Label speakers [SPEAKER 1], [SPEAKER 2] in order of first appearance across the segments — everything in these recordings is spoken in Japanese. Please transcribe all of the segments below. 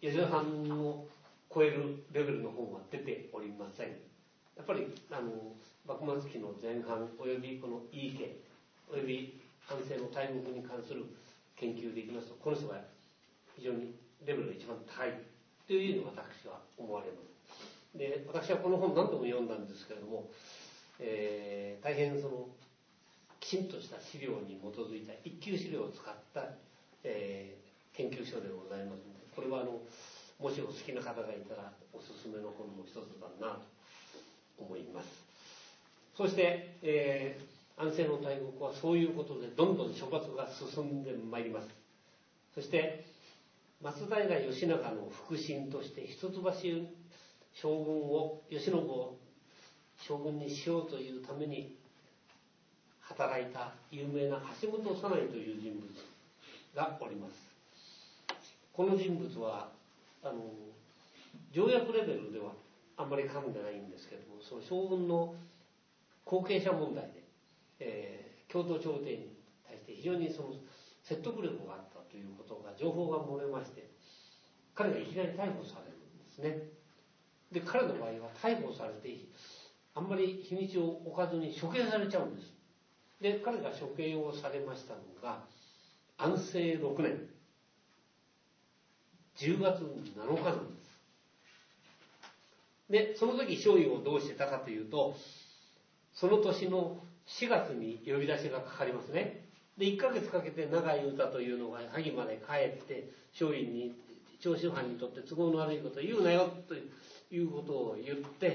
[SPEAKER 1] 吉田さんを超えるレベルの本は出ておりません。やっぱり幕末期の前半およびこの井伊家および安政の大国に関する研究でいきますと、この人が非常にレベルが一番高いというのが私は思われます。で、私はこの本何度も読んだんですけれども、大変きちんとした資料に基づいた一級資料を使った、研究書でございますので、これはもしお好きな方がいたらおすすめの本の一つだなと思います。そして、安政の大国はそういうことでどんどん処罰が進んでまいります。そして松平義長の腹心として一橋将軍を慶喜を将軍にしようというために働いた有名な橋本早苗という人物がおります。この人物は条約レベルではあんまり噛んでないんですけれども、その将軍の後継者問題で、京都朝廷に対して非常に説得力があったということが情報が漏れまして、彼がいきなり逮捕されるんですね。で、彼の場合は逮捕されてあんまり日にちを置かずに処刑されちゃうんです。で、彼が処刑をされましたのが安政6年10月7日なんです。で、その時少尉をどうしてたかというと、その年の4月に呼び出しがかかりますね。で、1ヶ月かけて永井歌というのが萩まで帰って少尉に長州藩にとって都合の悪いことを言うなよということを言って、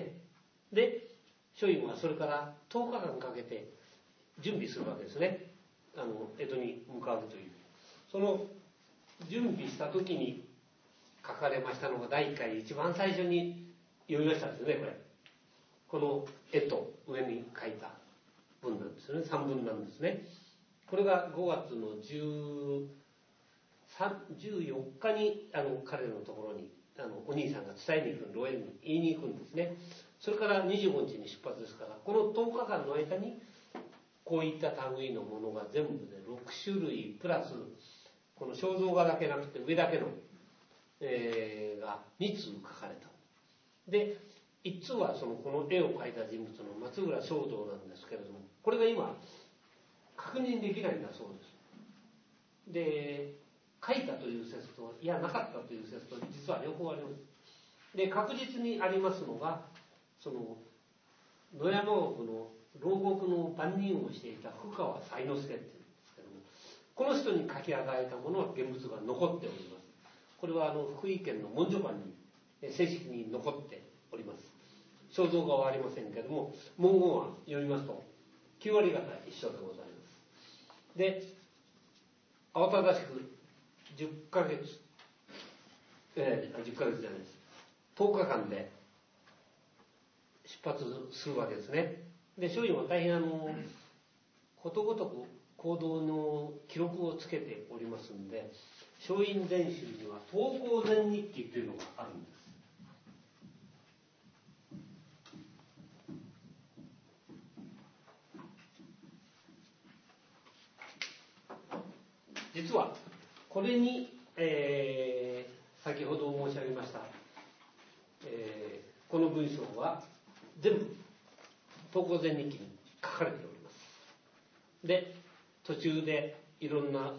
[SPEAKER 1] で少尉はそれから10日間かけて準備するわけですね。江戸に向かうという、その準備した時に書かれましたのが第1回一番最初に読みましたんですね。この絵と上に書いた文なんですよね。3文なんですね。これが5月の14日に彼のところにお兄さんが伝えに行く、漏洩に言いに行くんですね。それから25日に出発ですから、この10日間の間にこういった類のものが全部で6種類プラスこの肖像画だけなくて上だけの、が2通書かれた。で1通はこの絵を描いた人物の松浦正道なんですけれども、これが今確認できないんだそうです。で、書いたという説といやなかったという説と実は両方あります。で、確実にありますのが野山国の牢獄の番人をしていた深川才之助っていうんですけども、この人に書き上げられたものは現物が残っております。これは福井県の文書館に正式に残っております。肖像画はありませんけれども、文言は読みますと9割方一緒でございます。で、慌ただしく10ヶ月じゃないです、10日間で出発するわけですね。で、松陰は大変ことごとく行動の記録をつけておりますので、松陰全集には投稿全日記というのがあるんです。実はこれに、先ほど申し上げました、この文章は全部投稿全日記に書かれております。で、途中でいろんな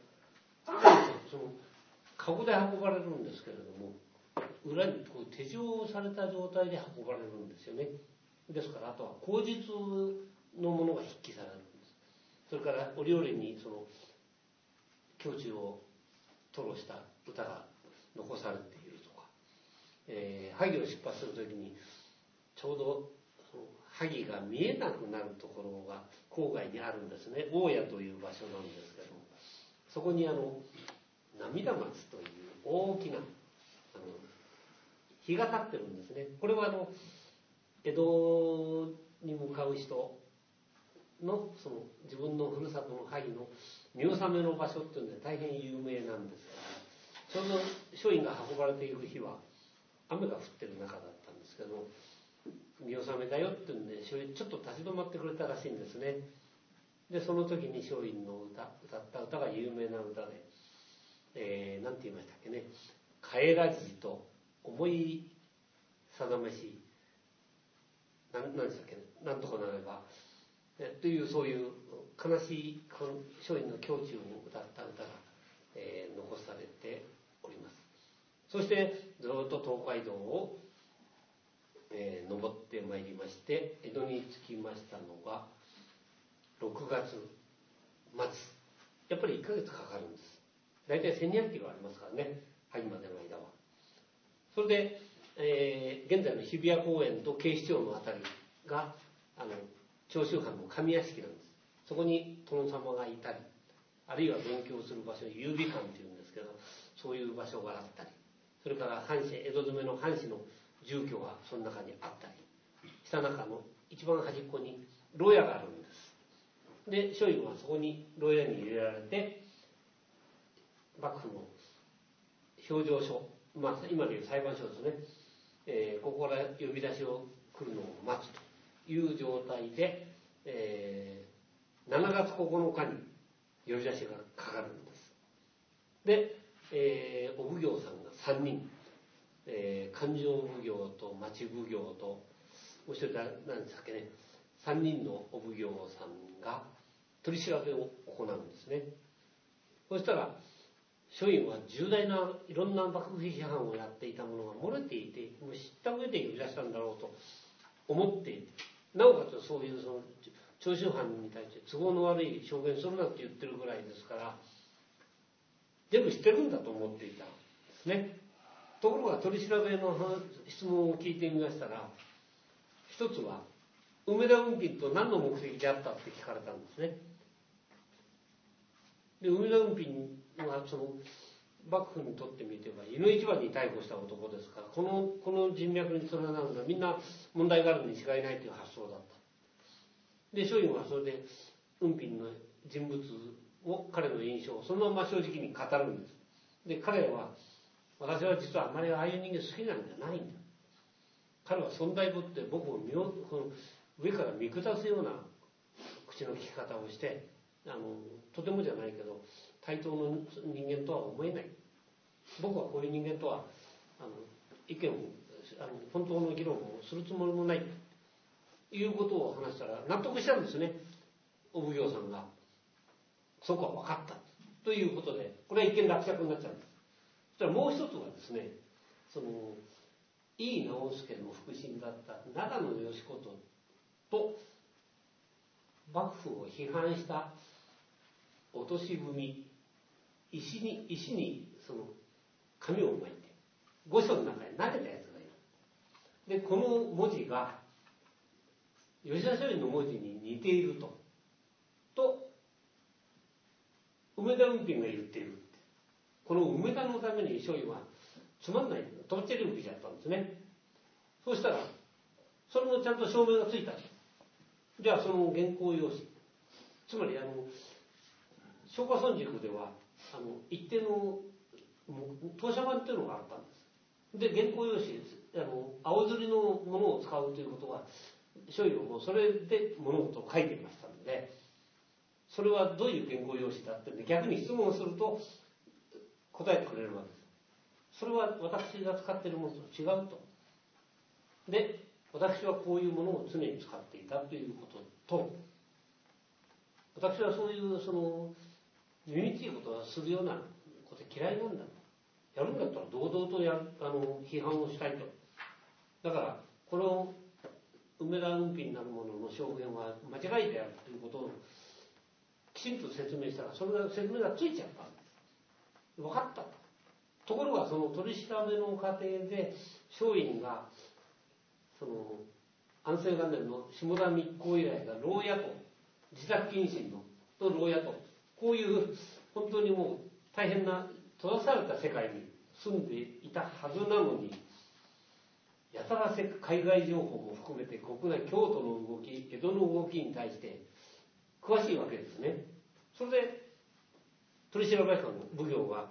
[SPEAKER 1] カゴで運ばれるんですけれども、裏にこう手錠された状態で運ばれるんですよね。ですからあとは口述のものが筆記されるんです。それから折々に胸中を吐露した歌が残されているとか、萩を出発するときにちょうど萩が見えなくなるところが郊外にあるんですね。大谷という場所なんですけども、そこに涙松という大きな碑が立ってるんですね。これは江戸に向かう人の自分のふるさとの萩の見納めの場所っていうのは大変有名なんですが、ちょうど松陰が運ばれている日は雨が降ってる中だったんですけど、見納めだよっていうんで松陰ちょっと立ち止まってくれたらしいんですね。でその時に松陰の歌った歌が有名な歌で、なんて言いましたっけね、 帰らじと思い定めし、なんでしたっけ、なんとかなれば、というそういう悲しい松陰の胸中を歌った歌が、残されております。そしてずっと東海道を、登ってまいりまして、江戸に着きましたのが6月末。やっぱり1ヶ月かかるんです。大体1200キロありますからね、萩までの間は。それで、現在の日比谷公園と警視庁のあたりが長州藩の上屋敷なんです。そこに殿様がいたり、あるいは勉強する場所、優美館っていうんですけど、そういう場所があったり、それから藩士、江戸詰めの藩士の住居がその中にあったり、下中の一番端っこに牢屋があるんです。で、松陰はそこに牢屋に入れられて、幕府の評定所、今でいう裁判所ですね、ここから呼び出しを来るのを待つという状態で、7月9日に呼び出しがかかるんです。で、お奉行さんが3人、勘定奉行と町奉行と、もう一人何でしたっけね、3人のお奉行さんが取り調べを行うんですね。そしたら松陰は重大ないろんな幕府批判をやっていたものが漏れていて、もう知った上で呼び出したんだろうと思っていて、なおかつそういうその長州藩に対して都合の悪い証言するなって言ってるぐらいですから、全部知ってるんだと思っていたんですね。ところが取り調べの質問を聞いてみましたら、一つは梅田運賃と何の目的であったって聞かれたんですね。で、梅田運賃はその幕府にとってみては井の一番に逮捕した男ですから、この人脈に連なるのはみんな問題があるに違いないという発想だった。で、松陰はそれで運賃の人物を、彼の印象をそのまま正直に語るんです。で、彼は、私は実はあまりああいう人間好きなんじゃないんだ。彼は尊大ぶって僕をこの上から見下すような口の利き方をして、とてもじゃないけど対等の人間とは思えない。僕はこういう人間とは意見を本当の議論をするつもりもないということを話したら納得したんですね、お奉行さんが。そこは分かったということで、これは一見落着になっちゃうんです。そしたらもう一つはですね、その井伊直弼の腹心だった長野義元と幕府を批判した落とし踏石にその紙を巻いて御所の中に投げたやつがいる。で、この文字が吉田松陰の文字に似ていると梅田運賃が言っている。この梅田のために松陰はつまんないとっちゃり受けちゃったんですね。そうしたらそれもちゃんと証明がついた。じゃあその原稿用紙、つまり松下村塾では一定の投射版っていうのがあったんです。で、原稿用紙青摺りのものを使うということは松陰はもうそれで物事を書いていましたので、それはどういう原稿用紙だってんで逆に質問をすると答えてくれるわけです。それは私が使っているものと違うと。で、私はこういうものを常に使っていたということと、私はそういうその耳っていうことはするようなこと嫌いなんだと。やるんだったら堂々と批判をしたいと。だからこの梅田運賃なるものの証言は間違いであるということをきちんと説明したら、それが説明がついちゃったんです。分かったと。ところがその取り調べの過程で松陰がその安政元年の下田密航以来が牢屋と自宅謹慎のと牢屋とこういう本当にもう大変な閉ざされた世界に住んでいたはずなのに、やたら海外情報も含めて国内京都の動き、江戸の動きに対して詳しいわけですね。それで取り調べ官の奉行が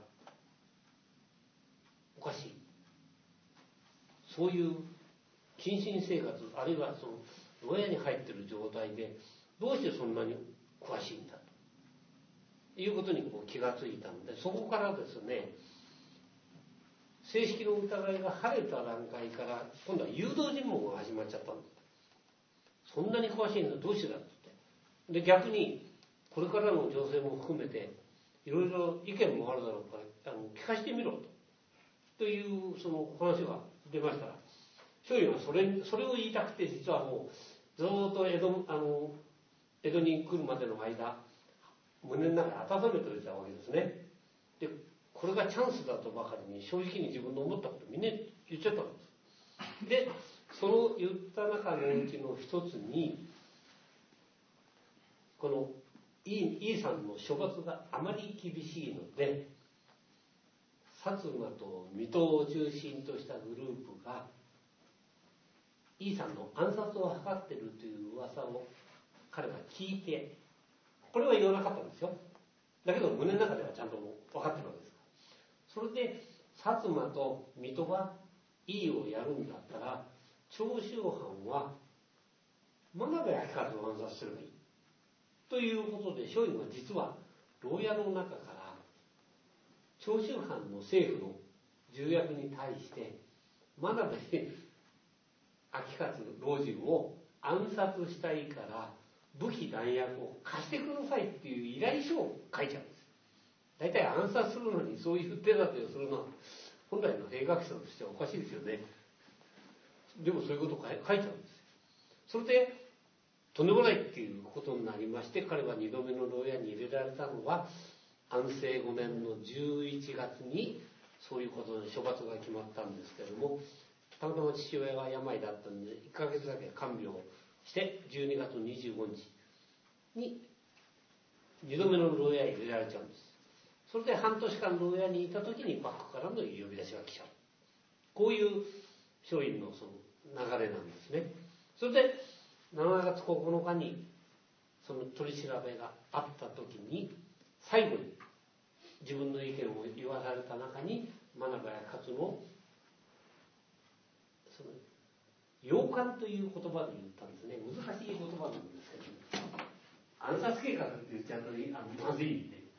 [SPEAKER 1] おかしい、そういう謹慎生活あるいはその牢屋に入っている状態でどうしてそんなに詳しいんだということに気がついたので、そこからですね正式の疑いが晴れた段階から今度は誘導尋問が始まっちゃったんだ。そんなに詳しいんだ、どうしてだって言って、で逆にこれからの情勢も含めていろいろ意見もあるだろうから聞かせてみろというその話が出ましたら、松陰はそれを言いたくて、実はもうずっと江戸に来るまでの間胸の中温めておいたわけですね。でこれがチャンスだとばかりに正直に自分の思ったことをみんな言っちゃったんです。でその言った中のうちの一つに、この井さんの処罰があまり厳しいので、薩摩と水戸を中心としたグループが井さんの暗殺を図っているという噂を彼は聞いて、これは言わなかったんですよ。だけど胸の中ではちゃんと分かってるわけです。それで薩摩と水戸が井をやるんだったら、長州藩は真鍋昭和を暗殺すればいいということで、松陰は実は牢屋の中から長州藩の政府の重役に対して真鍋昭勝老中を暗殺したいから武器弾薬を貸してくださいっていう依頼書を書いちゃうんです。大体暗殺するのにそういう手立てをするのは本来の兵学者としてはおかしいですよね。でもそういうことを書いちゃうんです。それでとんでもないっていうことになりまして、彼は2度目の牢屋に入れられたのは安政5年の11月にそういうことで処罰が決まったんですけれども、たまたま父親が病だったんで1ヶ月だけ看病して12月25日に2度目の牢屋に入れられちゃうんです。それで半年間牢屋にいた時に幕府からの呼び出しが来ちゃう。こういう松陰のその流れなんですね。それで7月9日にその取り調べがあった時に、最後に自分の意見を言わされた中に真鍋勝のその洋館という言葉で言ったんですね。難しい言葉なんですけど、暗殺計画って言っちゃうとまずいんで、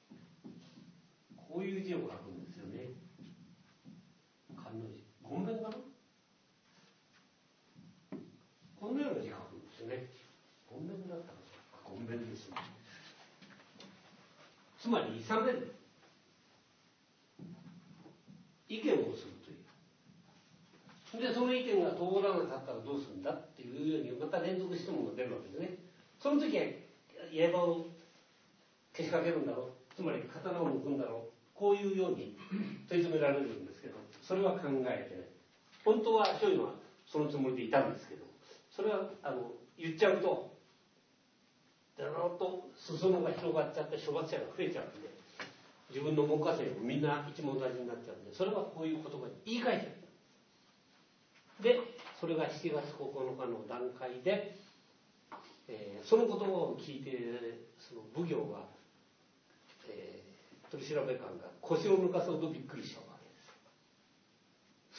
[SPEAKER 1] こういう字を書くんですよね。漢の字、ごんべんかな、このような字書くんですよね。ごんべんだったらごんべんですね。つまり諌める、意見をするという。でその意見が通らなかったらどうするんだっていうようにまた連続質問が出るわけですね。その時は刃をけしかけるんだろう、つまり刀を抜くんだろう、こういうように問い詰められるんですけど、それは考えてない。本当は松陰はそのつもりでいたんですけど、それは言っちゃうとだろうと裾野が広がっちゃって処罰者が増えちゃうんで、自分の門下生もみんな一網打尽になっちゃうんで、それはこういう言葉に言い換えちゃう。でそれが7月9日の段階で、その言葉を聞いてその奉行が、取り調べ官が腰を抜かすほどびっくりしたわけです。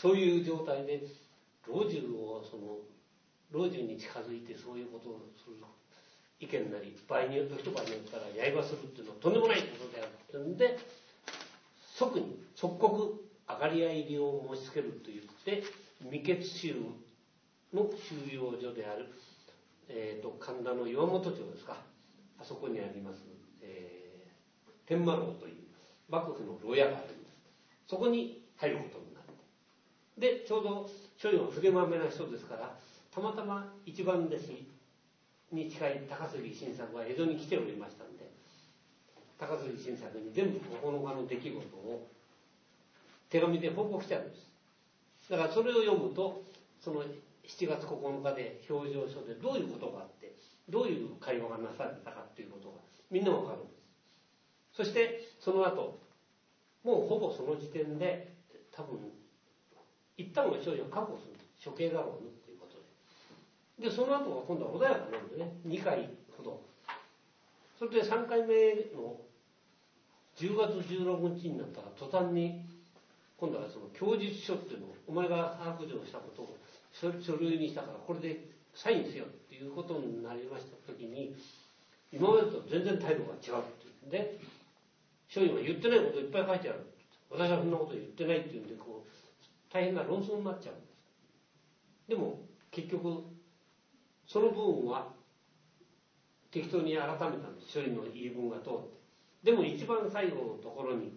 [SPEAKER 1] そういう状態で老中に近づいてそういうことをする意見なり、場合によって一晩によったら刃するっていうのはとんでもないことであるっていうんで、即刻上がり合い入りを申し付けると言って、未決州の収容所である、神田の岩本町ですか、あそこにあります、天満楼という幕府の牢屋があるんです。そこに入ることになって、でちょうど松陰は筆まめな人ですから、たまたま一番弟子に近い高杉晋作が江戸に来ておりましたので、高杉晋作に全部9日の出来事を手紙で報告してあるんです。だからそれを読むと、その7月9日で評定所でどういうことがあって、どういう会話がなされたかっていうことがみんなわかるんです。そしてその後もうほぼその時点で多分一旦は松陰を確保する、処刑だろうねっていうことで、その後は今度は穏やかなんでね、2回ほど。それで3回目の10月16日になったら途端に今度はその供述書っていうのを、お前が白状したことを書類にしたからこれでサインせよっていうことになりました時に、今までと全然態度が違うっていうんで、松陰は言ってないこといっぱい書いてある。 私はそんなこと言ってないっていうんで大変な論争になっちゃうんです。でも結局その部分は適当に改めたんです。処理の言い分が通って。でも一番最後のところに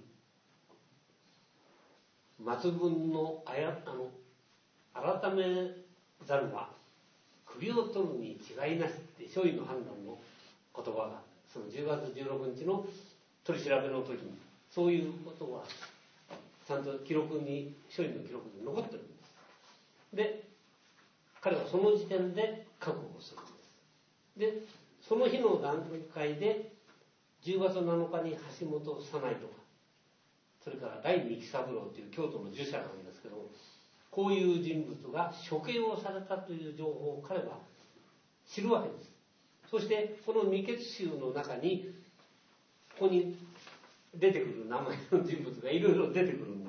[SPEAKER 1] 末分の改めざるは首を取るに違いなしって処理の判断の言葉がその10月16日の取り調べの時にそういうことはちゃんと処理の記録で残ってるんです。で彼はその時点で覚悟するんです。でその日の段階で10月7日に橋本早苗とかそれから第二喜三郎という京都の儒者なんですけど、こういう人物が処刑をされたという情報を彼は知るわけです。そしてこの未決集の中にここに出てくる名前の人物がいろいろ出てくるんです。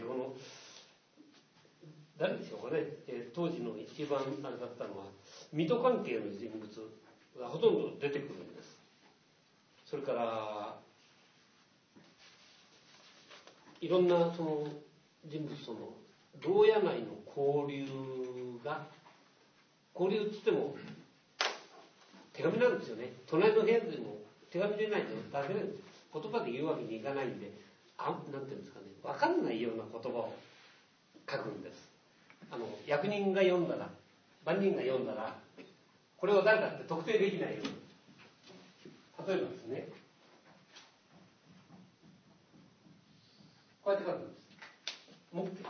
[SPEAKER 1] この誰でしょうかね、当時の一番あれだったのは水戸関係の人物がほとんど出てくるんです。それからいろんなその人物との牢屋内の交流って言っても手紙なんですよね。隣の部屋でも手紙でないとダメなんです。言葉で言うわけにいかないんでなんていうんですかね、分かんないような言葉を書くんです。役人が読んだら万人が読んだらこれは誰だって特定できないように、例えばですねこうやって書くんです。持って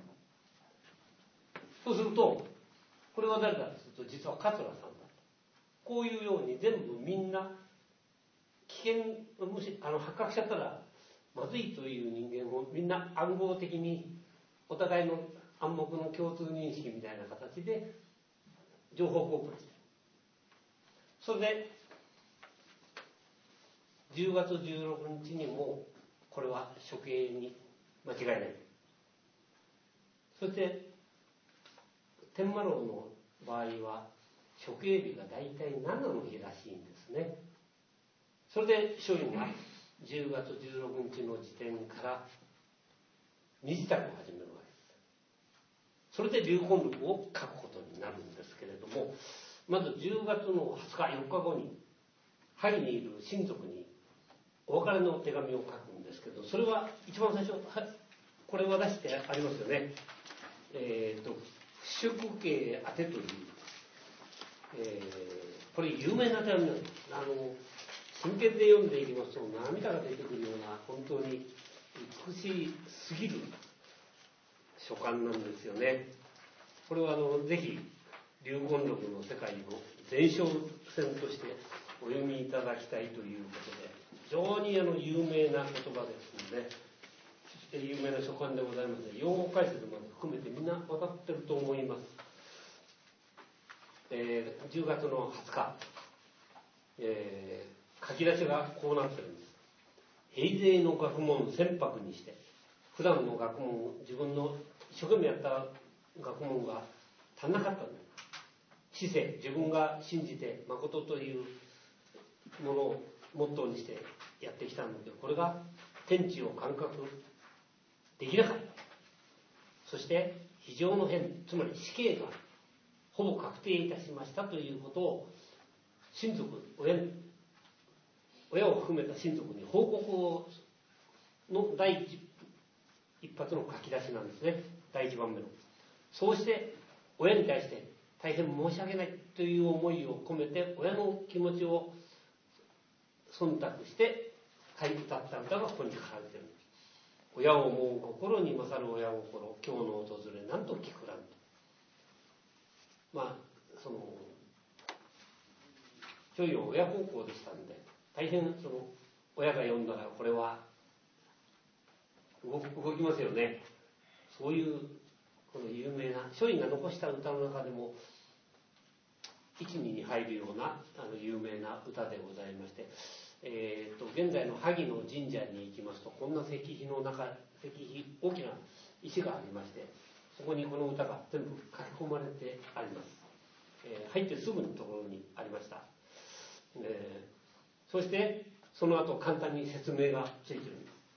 [SPEAKER 1] そうするとこれは誰だとすると実は桂さんだと、こういうように全部みんな危険発覚しちゃったらまずいという人間をみんな暗号的にお互いの暗黙の共通認識みたいな形で情報交換してる。それで10月16日にもこれは処刑に間違いない。そして天満楼の場合は処刑日が大体7の日らしいんですね。それで処理が10月16日の時点から身支度を始めるわけです。それで流魂録を書くことになるんですけれども、まず10月の20日4日後に萩にいる親族にお別れの手紙を書くんですけど、それは一番最初これは出してありますよね。不粛慶宛てという、これ有名な手紙なんです。真剣で読んでいきますと涙が出てくるような本当に美しすぎる書簡なんですよね。これはぜひ流魂録の世界の前哨戦としてお読みいただきたいということで、非常に有名な言葉ですので、有名な書簡でございますので、用語解説まで含めてみんな分かってると思います。10月の20日、書き出しがこうなってるんです。平成の学問船舶にして、普段の学問、自分の一生懸命やった学問が足んなかったんだ。知性、自分が信じて誠というものをモットーにしてやってきたんだけど、これが天地を感覚できなかった。そして非常の変、つまり死刑がほぼ確定いたしましたということを親族、親を含めた親族に報告をの第一発の書き出しなんですね。第一番目の。そうして親に対して大変申し訳ないという思いを込めて親の気持ちを忖度して歌った歌がここに書かれているんです。親を思う心に勝る親心、今日の訪れなんと聞くらんと。所有は親孝行でしたんで、大変親が読んだらこれは動きますよね。そういうこの有名な書院が残した歌の中でも1、2に入るような有名な歌でございまして、現在の萩の神社に行きますとこんな石碑大きな石がありまして、そこにこの歌が全部書き込まれてあります。入ってすぐのところにありました。そしてその後簡単に説明がついているんです。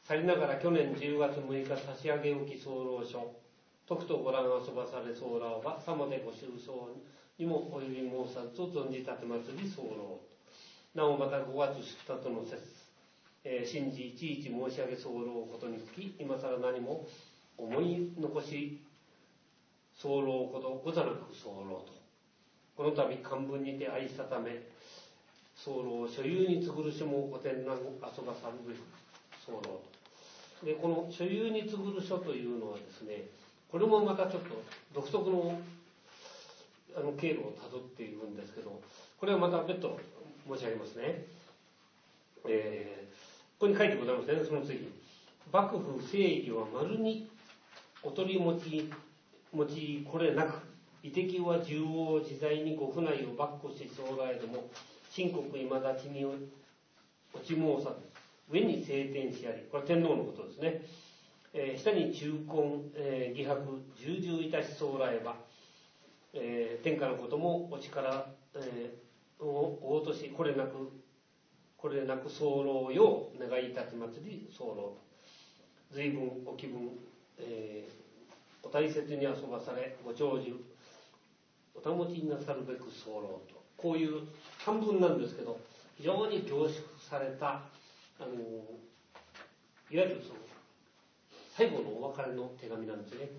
[SPEAKER 1] さりながら去年10月6日差し上げ置き候書、徳とご覧遊ばされ候は、さまでご愁傷にも及び申さずと存じ立て祭り候。なおまた5月2日との節、信じいちいち申し上げ候ことにつき、今更何も思い残し候ことござなく候と。この度漢文にて愛したため、候所有に告る書も古典なく遊ばさるべく候と。で、この所有に告る書というのはですね、これもまたちょっと独特の経路をたどっているんですけど、これはまた別途申し上げますね。ここに書いてございますね、その次。幕府正義は丸にお取り持ちこれなく、遺敵は縦横自在にご府内を跋扈し将来ども、秦国今立ちに落ち申さず、上に聖天使あり、これは天皇のことですね。下に中根、義白、重々いたし将来ば、天下のこともお力、お落とし、これなく候よう願い立ち祭り候と。随分お気分、お大切に遊ばされ、ご長寿、お保ちになさるべく候と。こういう漢文なんですけど、非常に凝縮された、いわゆるその、最後のお別れの手紙なんですね。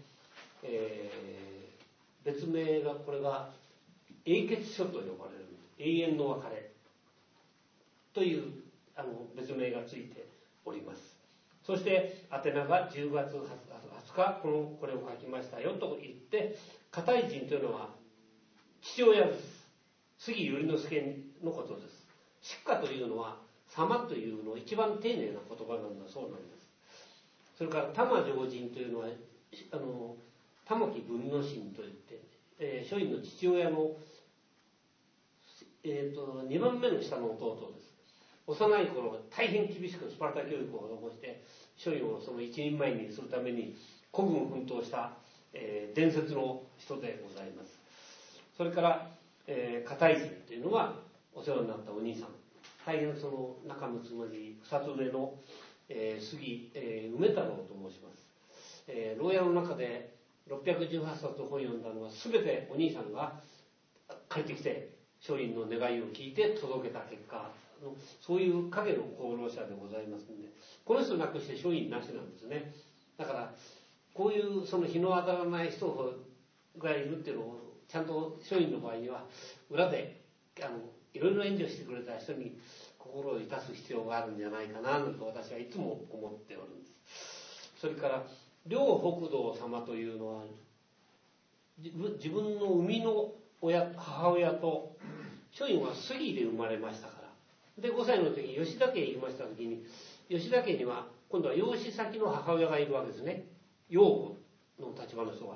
[SPEAKER 1] 別名が、これが、永訣書と呼ばれる、永遠の別れという別名がついております。そして宛名が10月20日これを書きましたよと言って、片井人というのは父親です。杉頼之助のことです。祝歌というのは様というの一番丁寧な言葉なんだそうなんです。それから玉上人というのは玉木文之進といって、書院の父親の、2番目の下の弟です。幼い頃大変厳しくスパルタ教育を施して書院をその一人前にするために孤軍奮闘した、伝説の人でございます。それから、片井人というのはお世話になったお兄さん、大変その仲睦まじい二つ上の、杉、梅太郎と申します。牢屋の中で618冊本を読んだのは全てお兄さんが帰ってきて書院の願いを聞いて届けた結果の、そういう影の功労者でございますので、この人なくして書院なしなんですね。だからこういうその日の当たらない人がいるっていうのをちゃんと書院の場合には裏でいろいろ援助してくれた人に心を致す必要があるんじゃないかなと私はいつも思っておるんです。それから両北道様というのは自分の生みの母親と書院は杉で生まれましたから。で5歳の時吉田家へ行きました時に、吉田家には今度は養子先の母親がいるわけですね。養母の立場の人が、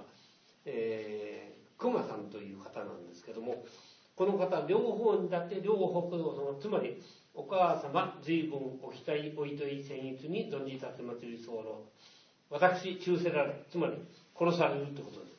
[SPEAKER 1] 熊さんという方なんですけども、この方両方にだって両北道様、つまりお母様随分お期待おいとい僭越に存じ立て祭り候。私中せられ、つまり殺されるってことです。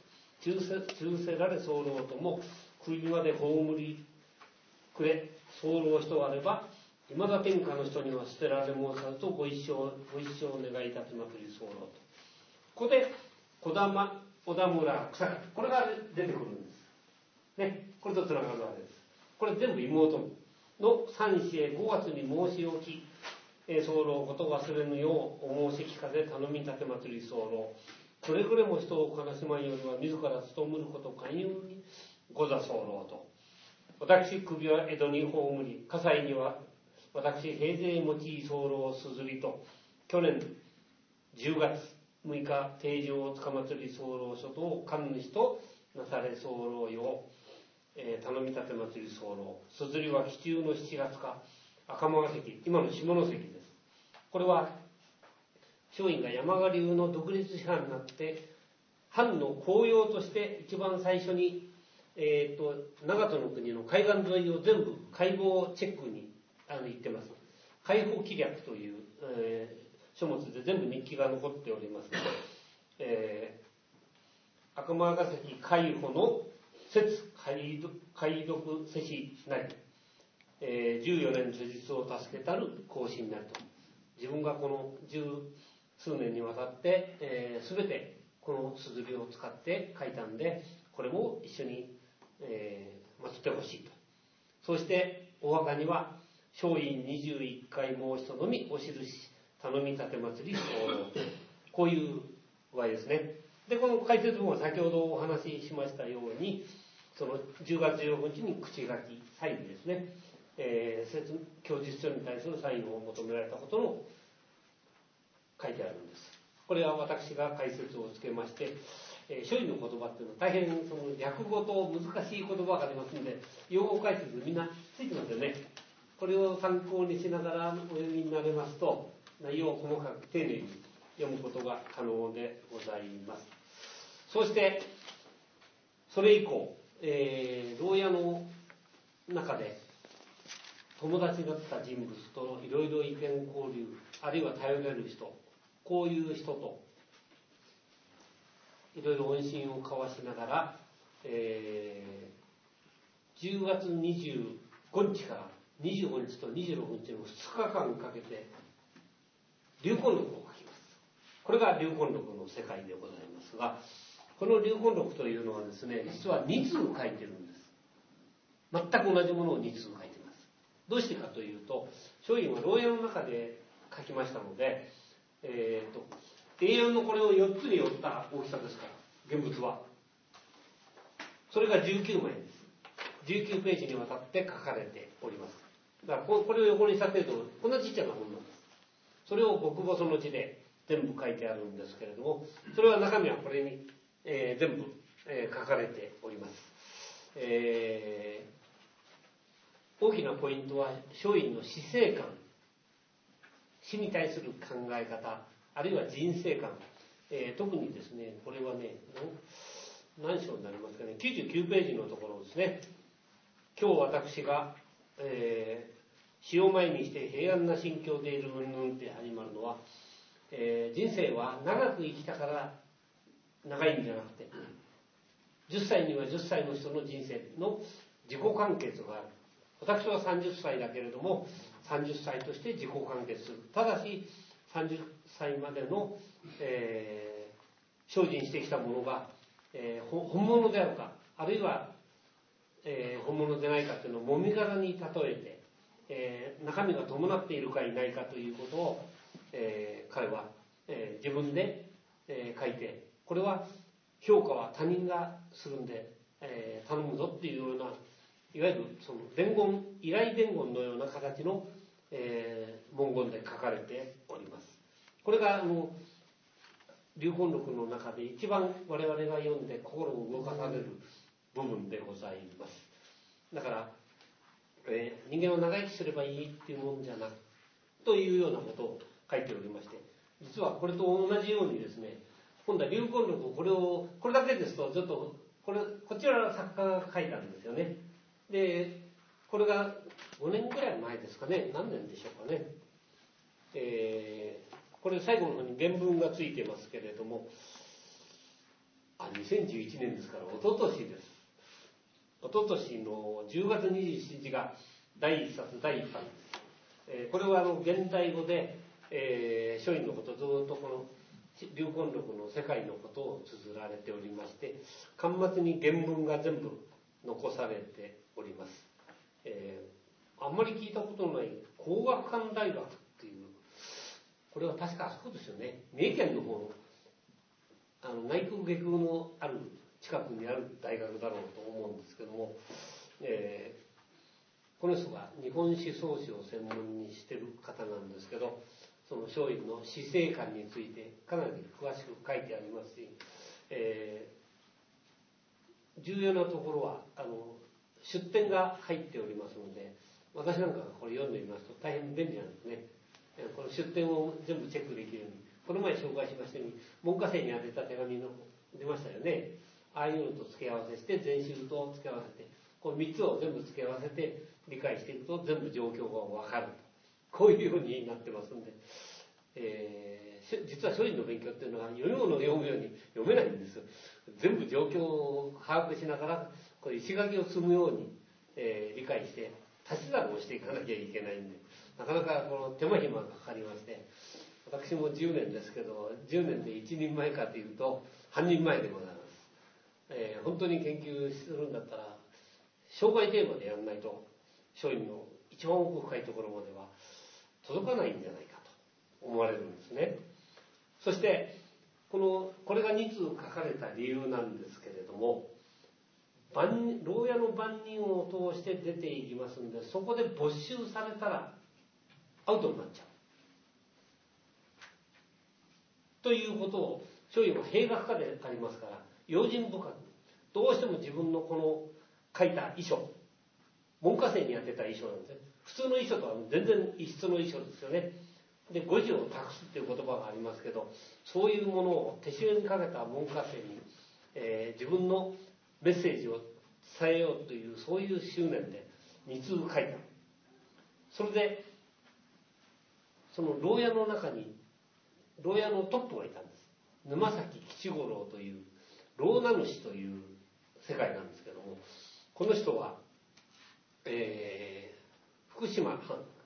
[SPEAKER 1] 中せられ候とも首まで葬りくれ候人あれば、今だ天下の人には捨てられ申さずとご一生願い立て祭り候と。ここで小田村草刈、これが出てくるんですね。これとつながるわけです。これ全部妹の三子へ5月に申し置き、候こと忘れぬようお申し聞かせ頼み立て祭り候。くれぐれも人を悲しまんよりは自ら務むること寛容にござ候と。私首は江戸に葬り、葛西には私平勢用い候すずりと、去年10月6日定常をつかまつり候書と神主となされ候よ、頼み立て祭り候。すずりは紀中の7月か赤間関、今の下関です。これは松陰が山鹿流の独立師範になって藩の公用として一番最初に、長門の国の海岸沿いを全部解剖チェックに行ってます。解放記略という、書物で全部日記が残っておりますので、赤間ヶ関海保の説解読世史なり、14年叙述を助けたる後進なりと自分がこの十数年にわたって、全てこの硯を使って書いたんで、これも一緒に、祀ってほしいと。そしてお墓には松陰21回もう一のみお印頼み立て祭り候。こういう場合ですね。で、この解説文は先ほどお話ししましたように、その10月16日に口書きサインですね、供述書に対するサインを求められたことの書いてあるんです。これは私が解説をつけまして、書院の言葉っていうのは大変その略語と難しい言葉がありますので、用語解説みんなついてますよね。これを参考にしながらお読みになれますと、内容を細かく丁寧に読むことが可能でございます。そしてそれ以降、牢屋の中で友達だった人物といろいろ意見交流、あるいは頼れる人、こういう人といろいろ音信を交わしながら、10月25日から25日と26日の2日間かけて流魂録を書きます。これが流魂録の世界でございますが、この流魂録というのはですね、実は2通書いてるんです。全く同じものを2通書いてます。どうしてかというと、松陰は牢屋の中で書きましたので、A4 のこれを4つに折った大きさですから、現物は。それが19枚です。19ページにわたって書かれております。だからこれを横にした程度、こんなちっちゃなものなんです。それを極細の字で全部書いてあるんですけれども、それは中身はこれに、全部、書かれております。大きなポイントは松陰の死生観、死に対する考え方、あるいは人生観、特にですね、これはね、何章になりますかね、99ページのところですね。今日私が、死を前にして平安な心境でいる云々って始まるのは、人生は長く生きたから長いんじゃなくて、10歳には10歳の人の人生の自己完結がある。私は30歳だけれども、30歳として自己完結する。ただし、30歳までの、精進してきたものが、本物であるか、あるいは、本物でないかというのをもみ殻に例えて、中身が伴っているかいないかということを、彼は、自分で、書いて、これは評価は他人がするんで、頼むぞっていうような、いわゆるその伝言、依頼伝言のような形の、文言で書かれております。これが流魂録の中で一番我々が読んで心を動かされる部分でございます。だから、人間は長生きすればいいっていうもんじゃなくというようなことを書いておりまして、実はこれと同じようにですね、今度は流魂録をこれだけですとちょっとこちらの作家が書いたんですよね。でこれが5年ぐらい前ですかね、何年でしょうかね。これ最後の方に原文がついてますけれども、2011年ですから一昨年です。一昨年の10月27日が第1冊第1版です。これは現代語で、松陰のことずっとこの流魂録の世界のことを綴られておりまして、巻末に原文が全部残されております。あんまり聞いたことのない工学館大学っていう、これは確かあそこですよね、三重県の方の内宮外宮のある近くにある大学だろうと思うんですけども、この人が日本思想史を専門にしている方なんですけど、その松陰の死生観についてかなり詳しく書いてありますし、重要なところは出典が入っておりますので、私なんかがこれ読んでみますと大変便利なんですね。この出典を全部チェックできるように、この前紹介しましたように文科生に宛てた手紙の出ましたよね。ああいうのと付け合わせして、全集と付け合わせて、この3つを全部付け合わせて理解していくと全部状況がわかると、こういうようになってますんで、実は松陰の勉強っていうのは読み物を読むように読めないんです。全部状況を把握しながら、これ石垣を積むように、理解して足し算をしていかなきゃいけないんで、 なかなかこの手間暇がかかりまして、私も10年ですけど、10年で一人前かというと半人前でございます。本当に研究するんだったら生涯テーマでやらないと松陰の一番奥深いところまでは届かないんじゃないかと思われるんですね。そしてこれが2通書かれた理由なんですけれども、牢屋の番人を通して出ていきますんで、そこで没収されたらアウトになっちゃうということを松陰は兵学家でありますから、用心深くどうしても自分のこの書いた遺書、門下生にやってた遺書なんですね。普通の遺書とは全然異質の遺書ですよね。で誤字を託すっていう言葉がありますけど、そういうものを手塩にかけた門下生に、自分のメッセージを伝えようという、そういう執念で2通書いた。それでその牢屋の中に牢屋のトップがいたんです。沼崎吉五郎という牢名主という世界なんですけども、この人は、福島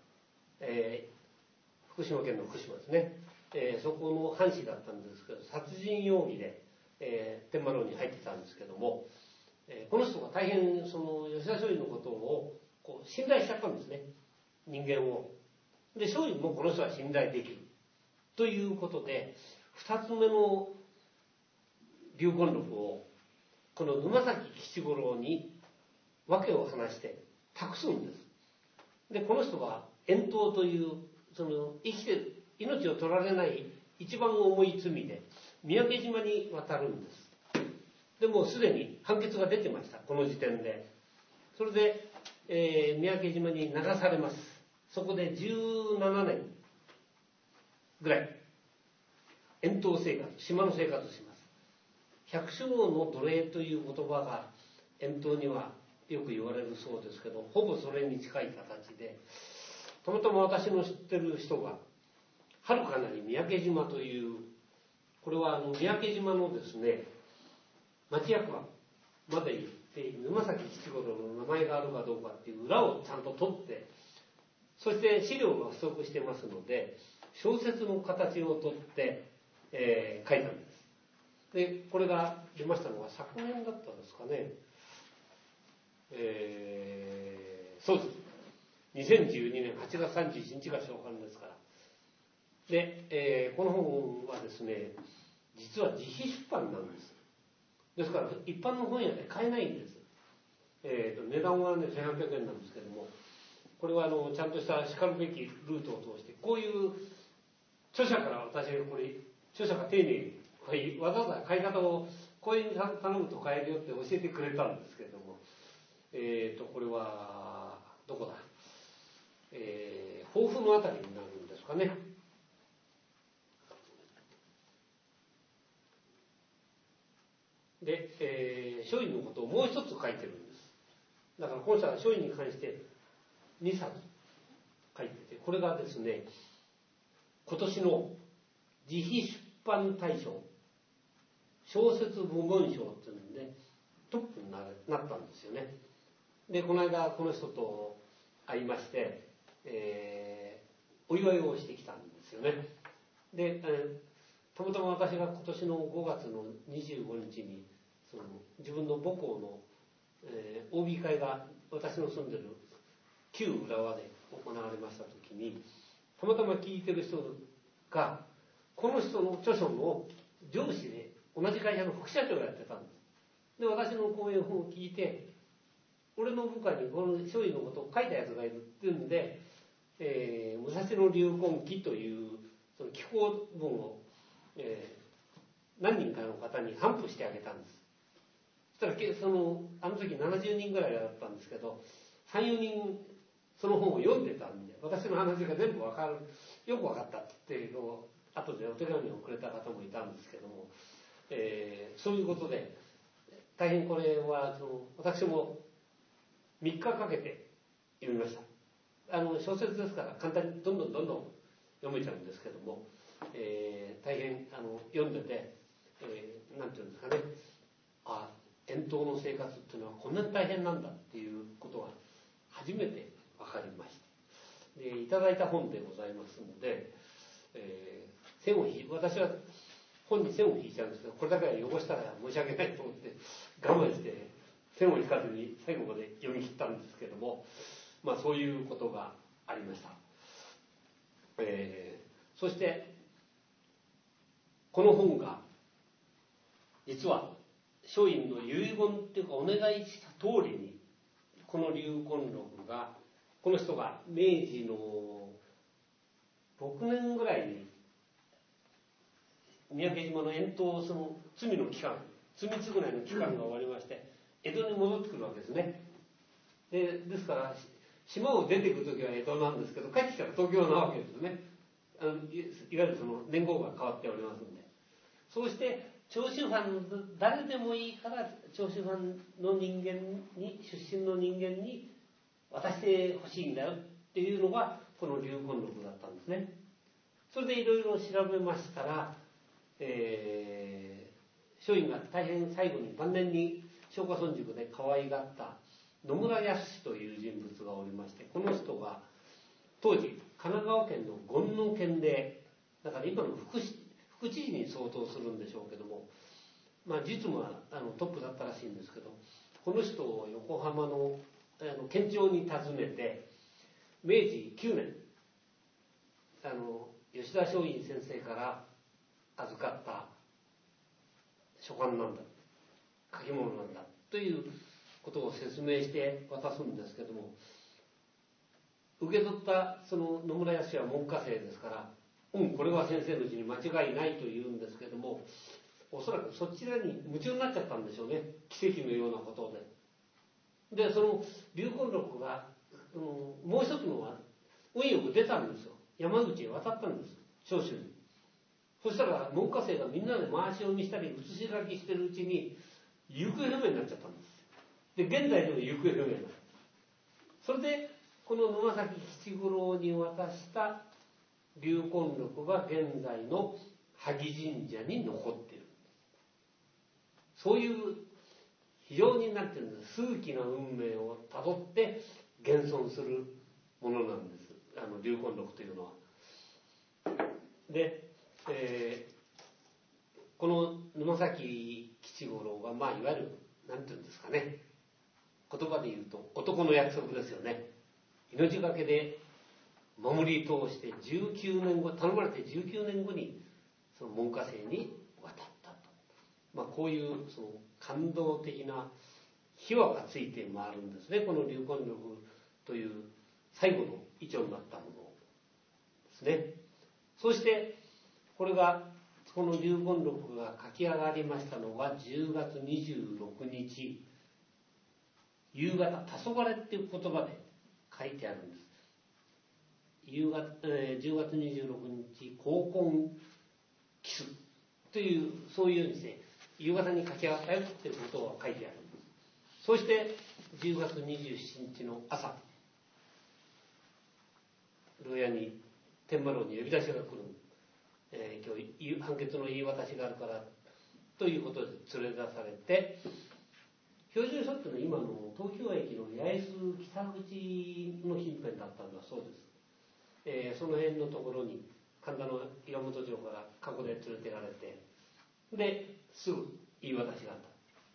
[SPEAKER 1] 県の福島ですね、そこの藩士だったんですけど、殺人容疑で、天満楼に入ってたんですけども、この人が大変その吉田松陰のことをこう信頼しちゃったんですね、人間を。で松陰もこの人は信頼できるということで、2つ目の流言録をこの沼崎吉五郎に訳を話して託すんです。でこの人は遠島というその生きて命を取られない一番重い罪で三宅島に渡るんです。でもうすでに判決が出てました、この時点で。それで、三宅島に流されます。そこで17年ぐらい遠島生活、島の生活をします。百姓の奴隷という言葉が遠島にはよく言われるそうですけど、ほぼそれに近い形で、たまたま私の知ってる人がはるかなり三宅島という、これは三宅島のですね町役場まで行って沼崎吉五郎の名前があるかどうかっていう裏をちゃんと取って、そして資料が不足してますので小説の形をとって、書いたんです。でこれが出ましたのが昨年だったんですかね、そうです、2012年8月31日が創刊ですから。で、この本はですね実は自費出版なんです。ですから一般の本屋で買えないんです。値段はね1800円なんですけども、これはちゃんとしたしかるべきルートを通して、こういう著者から私がこれ著者が丁寧にわざわざ買い方をこういうに頼むと買えるよって教えてくれたんですけれども、これはどこだ、抱負のあたりになるんですかね。で、松陰のことをもう一つ書いてるんです。だから今社は松陰に関して2冊書いてて、これがですね今年の自費出版大賞小説部門賞っていうんでトップになったんですよね。でこの間この人と会いまして、お祝いをしてきたんですよね。で、たまたま私が今年の5月の25日にその自分の母校の、OB 会が私の住んでる旧浦和で行われました時に、たまたま聞いてる人がこの人の著書の上司で同じ会社の副社長をやってたんです。で私の講演を聞いて、俺の部下にこの松陰のことを書いたやつがいるっていうんで、武蔵野流魂記というその寄稿文を、何人かの方に頒布してあげたんです。そしたらあの時70人ぐらいだったんですけど、3、4人その本を読んでたんで、私の話が全部わかる、よくわかったっていうのを後でお手紙をくれた方もいたんですけども、そういうことで大変これは私も3日かけて読みました。小説ですから簡単にどんどん読めちゃうんですけども、大変読んでて、なんていうんですかね、遠島の生活っていうのはこんなに大変なんだっていうことが初めて分かりました。 でいただいた本でございますので、私は本に線を引いちゃうんですけど、これだけは汚したら申し訳ないと思って我慢して線を引かずに最後まで読み切ったんですけども、そういうことがありました。そしてこの本が実は松陰の遺言っていうかお願いした通りに、この流魂録が、この人が明治の6年ぐらいに三宅島の遠島、その罪の期間、罪償いの期間が終わりまして江戸に戻ってくるわけですね。ですから島を出ていく時は江戸なんですけど、帰ってきたら東京なわけですね。いわゆるその年号が変わっておりますんで、そうして長州藩誰でもいいから長州藩の人間に、出身の人間に渡してほしいんだよっていうのがこの流魂録だったんですね。それでいろいろ調べましたら、松陰が大変最後に晩年に松下村塾で可愛がった野村康という人物がおりまして、この人が当時神奈川県の権野県で、だから今の副知事に相当するんでしょうけども、実務はトップだったらしいんですけど、この人を横浜の県庁に訪ねて、明治9年吉田松陰先生から預かった書簡なんだ、書き物なんだということを説明して渡すんですけども、受け取ったその野村康は門下生ですから、これは先生のうちに間違いないと言うんですけども、おそらくそちらに夢中になっちゃったんでしょうね、奇跡のようなことで。でその流魂録が、もう一つのは運よく出たんですよ。山口へ渡ったんです、長州に。そしたら門下生がみんなで回し読みしたり写し書きしてるうちに行方不明になっちゃったんです。で現在でも行方不明な。それでこの沼崎吉五郎に渡した流魂録が現在の萩神社に残っている。そういう非常になんていうんですか、数奇な運命をたどって現存するものなんです、流魂録というのは。で、この沼崎吉五郎がいわゆるなんていうんですかね、言葉で言うと男の約束ですよね。命がけで守り通して19年後、頼まれて19年後にその門下生に渡ったと、こういうその感動的な秘話がついて回るんですね、この流魂録という最後の遺書になったものですね。そしてこの流魂録が書き上がりましたのは10月26日夕方、黄昏っていう言葉で書いてあるんです。10月26日黄金キスという、そういうですね、夕方に書き上がったよっていうことが書いてあるんです。そして10月27日の朝、牢屋に天満楼に呼び出しが来る。今日判決の言い渡しがあるからということで連れ出されて、標準書っていうのは今の東京駅の八重洲北口の近辺だったんだそうです。その辺のところに神田の岩本城から過去で連れてられて、ですぐ言い渡しがあった。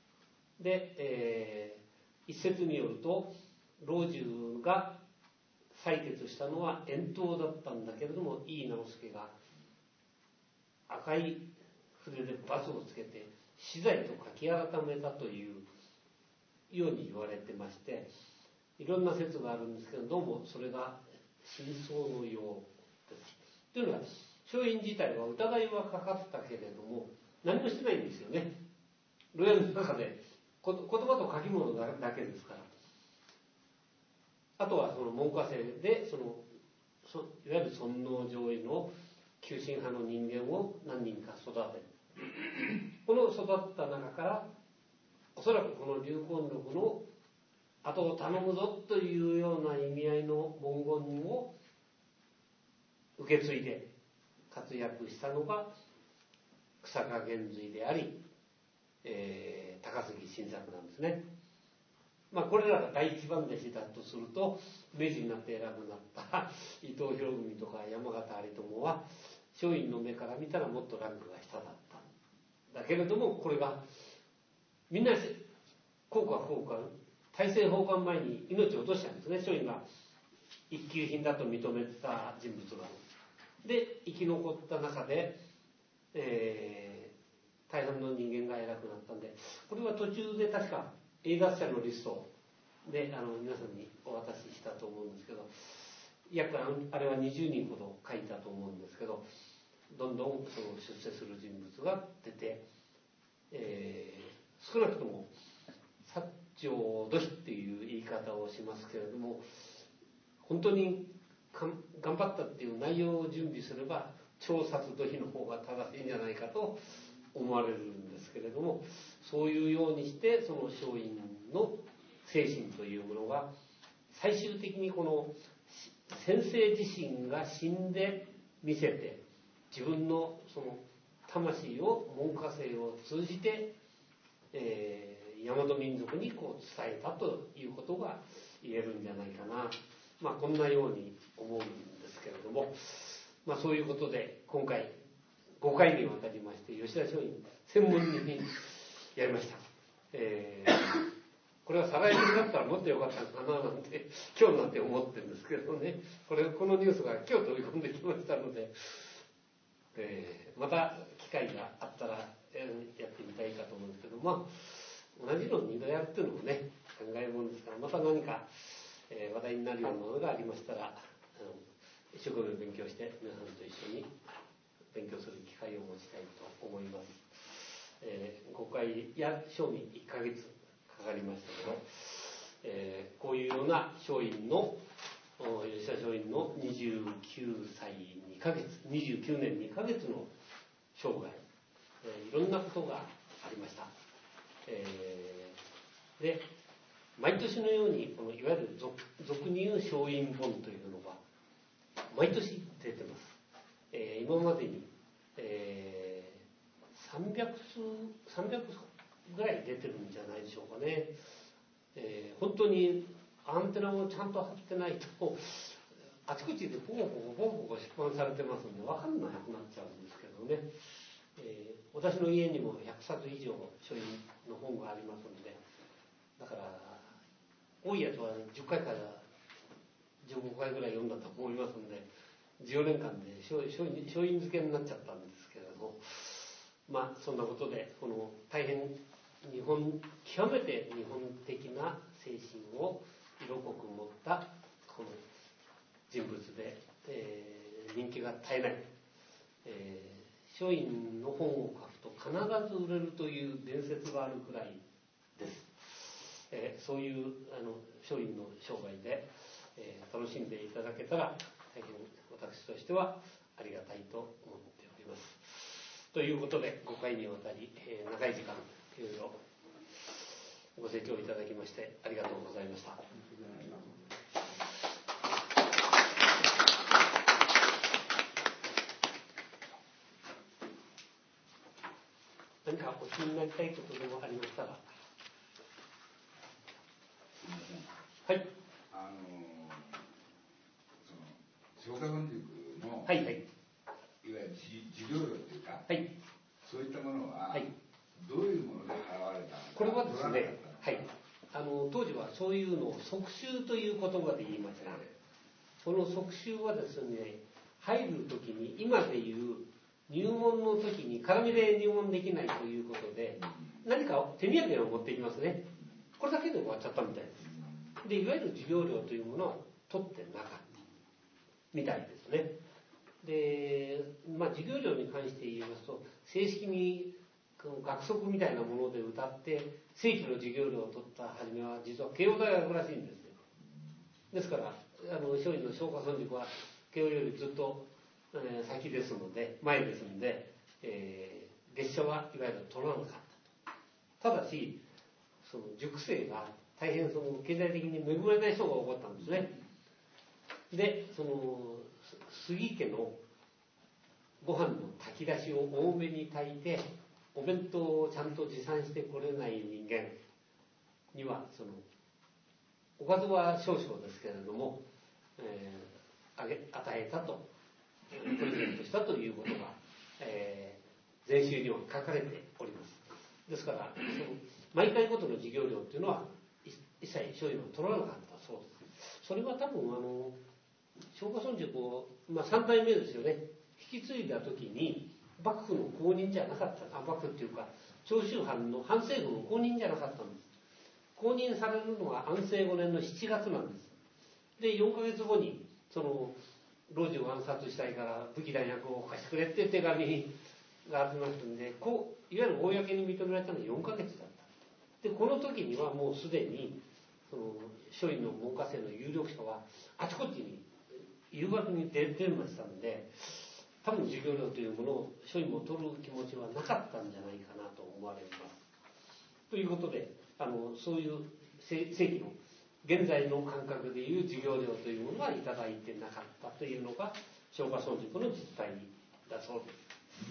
[SPEAKER 1] で、一説によると老中が採決したのは遠島だったんだけれども、井伊直弼が赤い筆で×をつけて死罪と書き改めたというように言われてまして、いろんな説があるんですけど、どうもそれが真相のようです。というのは松陰自体は疑いはかかったけれども何もしてないんですよね。牢屋の中で言葉と書き物だけですから。あとはその門下生でいわゆる尊王攘夷の急進派の人間を何人か育て、この育った中からおそらくこの流魂録の後を頼むぞというような意味合いの文言を受け継いで活躍したのが草加源瑞であり、高杉晋作なんですね。 これらが第一番弟子だとすると、明治になって偉くなった伊藤博文とか山形有朋は松陰の目から見たらもっとランクが下だったんだけれども、これがみんな効果不効果、大政奉還前に命を落としたんですね。松陰が一級品だと認めてた人物がで生き残った中で、大半の人間が偉くなったんで、これは途中で確か英達者のリストで皆さんにお渡ししたと思うんですけど、約あれは20人ほど書いたと思うんですけど、どんどんその出世する人物が出て、少なくとも薩長土肥っていう言い方をしますけれども、本当に頑張ったっていう内容を準備すれば長薩土肥の方が正しいんじゃないかと思われるんですけれども、そういうようにしてその松陰の精神というものが最終的にこの先生自身が死んで見せて、自分のその魂を門下生を通じて、大和民族にこう伝えたということが言えるんじゃないかな、こんなように思うんですけれども、そういうことで今回5回にわたりまして吉田松陰専門にやりました。これは再来年だったらもっとよかったかななんて今日なんて思ってるんですけどね、このニュースが今日飛び込んできましたので、また機会があったらやってみたいかと思うんですけど、同じのを2度やるっていうのもね考えもんですから、また何か、話題になるようなものがありましたら一生懸命勉強して皆さんと一緒に勉強する機会を持ちたいと思います。5回や賞味1ヶ月かかりましたけど、こういうような松陰の吉田松陰の29歳2ヶ月29年2ヶ月の生涯、いろんなことがありました。で毎年のようにこのいわゆる俗に言う松陰本というのが毎年出てます。今までに、300ぐらい出てるんじゃないでしょうかね。本当にアンテナをちゃんと張ってないとあちこちでポコポコ出版されてますんで分かんなくなっちゃうんですけどね。私の家にも100冊以上書院の本がありますので、だから多いやつは10回から15回ぐらい読んだと思いますので、14年間で書院漬けになっちゃったんですけれども、そんなことでこの大変極めて日本的な精神を色濃く持ったこの人物で、人気が絶えない、松陰の本を書くと必ず売れるという伝説があるくらいです。そういう松陰の生涯で、楽しんでいただけたら大変私としてはありがたいと思っております。ということで5回にわたり、長い時間いろいろご清聴いただきましてありがとうございました。何かお聞きになりたいことでもありましたら。はい。
[SPEAKER 2] その松下村塾の、
[SPEAKER 1] はいはい、
[SPEAKER 2] いわゆる授業料というか、
[SPEAKER 1] はい、
[SPEAKER 2] そういったものは、
[SPEAKER 1] はい、
[SPEAKER 2] どういうもので払われたのか。
[SPEAKER 1] これはですね、はい、当時はそういうのを則習という言葉で言いました。その則習はですね、入るときに今でいう入門の時に絡みで入門できないということで、何か手土産を持っていきますね。これだけで終わっちゃったみたいです。でいわゆる授業料というものは取ってなかったみたいですね。で授業料に関して言いますと、正式に学則みたいなもので歌って正規の授業料を取った初めは実は慶応大学らしいんですよ。ですから松陰の松下村塾は慶応よりずっと先ですので、前ですので、月謝はいわゆる取らなかったと。ただしその塾生が大変その経済的に恵まれない人が多かったんですね。でその杉家のご飯の炊き出しを多めに炊いてお弁当をちゃんと持参してこれない人間にはそのおかずは少々ですけれども、与えたと、プレゼントしたということが、前週には書かれております。ですから、その毎回ごとの授業料っていうのは一切所有は取らなかったそうです。それは多分松下村塾を、3代目ですよね、引き継いだ時に幕府の公認じゃなかった、幕府っていうか長州藩の藩政府の公認じゃなかったんです。公認されるのは安政5年の7月なんです。で4ヶ月後にその老中を暗殺したいから武器弾薬を貸してくれって手紙がありましたので、いわゆる公に認められたのは4ヶ月だった。でこの時にはもうすでにその庶民の門下生の有力者はあちこちに誘惑に出ましたので、多分授業料というものを庶民も取る気持ちはなかったんじゃないかなと思われます。ということでそういう正規の現在の感覚でいう授業料というものはいただいてなかったというのが松下村塾の実態だそうです。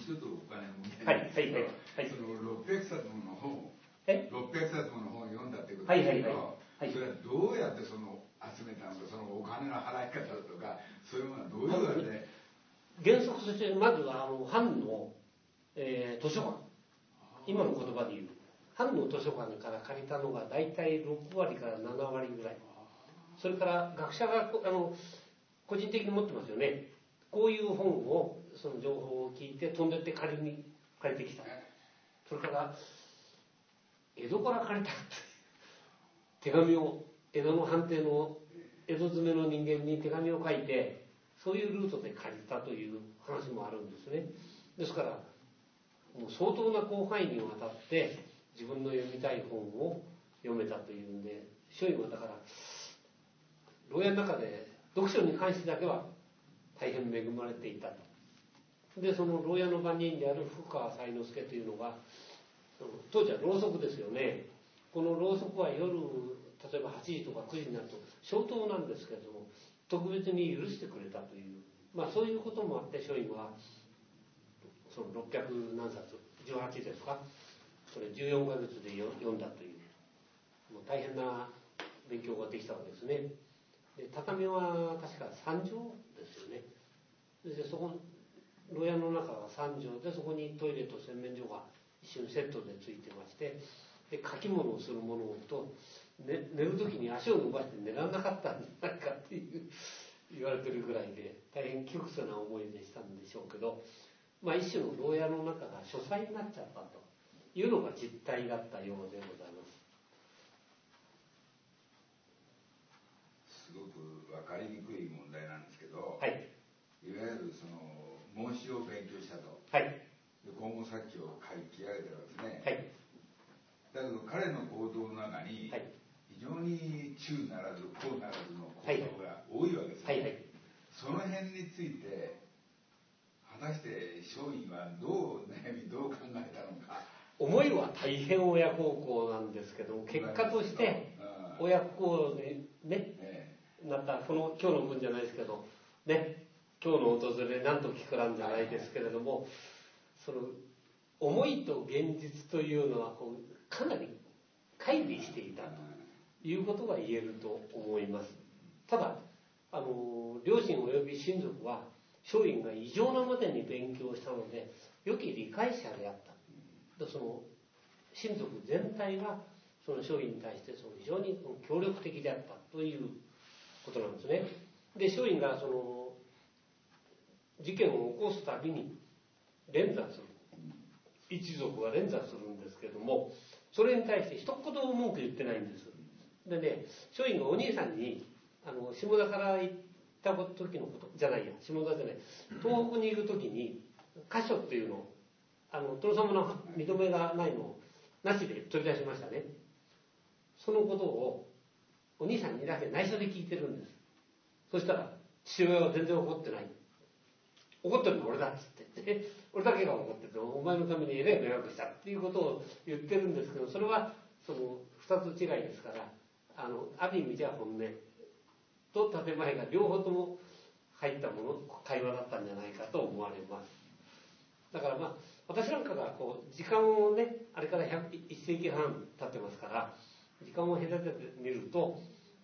[SPEAKER 2] ちょっとお金もみたいな、その600冊もの本600冊もの本を読んだってことですけど、それはどうやってその集めたのか、そのお金の払い方とかそういうものはどういうわけで、
[SPEAKER 1] 原則としてまずは藩の、図書館、今の言葉で言う藩の図書館から借りたのが大体6割から7割ぐらい。それから学者が個人的に持ってますよね。こういう本をその情報を聞いて飛んでって借りてきた。それから江戸から借りた手紙を江戸の藩邸の江戸詰めの人間に手紙を書いて、そういうルートで借りたという話もあるんですね。ですからもう相当な広範囲にわたって自分の読みたい本を読めたというんで、庶民はだから牢屋の中で読書に関してだけは大変恵まれていたと。でその牢屋の番人である深川才之助というのが、当時はろうそくですよね。このろうそくは夜例えば8時とか9時になると消灯なんですけれども、特別に許してくれたという、そういうこともあって庶民はその600何冊18ですか、それ14ヶ月で読んだという、もう大変な勉強ができたわけですね。で畳は確か3畳ですよね。でそこ牢屋の中が3畳で、そこにトイレと洗面所が一緒にセットでついてまして、で書き物をする者と、寝る時に足を伸ばして寝られなかったんじゃないかっていう言われてるぐらいで、大変窮屈な思いでしたんでしょうけど、一種の牢屋の中が書斎になっちゃったというのが実態だったようでございます。
[SPEAKER 2] すごく分かりにくい問題なんですけど、
[SPEAKER 1] はい、
[SPEAKER 2] いわゆるその孟子を勉強したと、
[SPEAKER 1] はい、
[SPEAKER 2] で今後さっきを書き上げてるわけですね、
[SPEAKER 1] はい、
[SPEAKER 2] だけど彼の行動の中に、はい、非常に中ならずこうならずの行動が多いわけですね、はいはい、その辺について果たして松陰はどう悩みどう考えたのか。
[SPEAKER 1] 思いは大変親孝行なんですけども、結果として親孝行になったこの今日の分じゃないですけどね、今日の訪れなんと聞くらんじゃないですけれども、その思いと現実というのはかなり乖離していたということが言えると思います。ただ両親および親族は松陰が異常なまでに勉強したので良き理解者であった。その親族全体がその松陰に対して非常に協力的であったということなんですね。で松陰がその事件を起こすたびに連座する、一族は連座するんですけれども、それに対して一言も文句言ってないんです。でね、松陰がお兄さんに下田から行った時のことじゃないや、下田じゃない、東北にいる時に箇所っていうのを殿様の認めがないのをなしで取り出しましたね。そのことをお兄さんにだけ内緒で聞いてるんです。そしたら父親は全然怒ってない。怒ってるの俺だっつって俺だけが怒ってて、お前のためにえらい迷惑したっていうことを言ってるんですけど、それはその2つ違いですから、ある意味じゃ本音と建前が両方とも入った会話だったんじゃないかと思われます。だから私なんかが時間をね、あれから1世紀半経ってますから、時間を隔ててみると、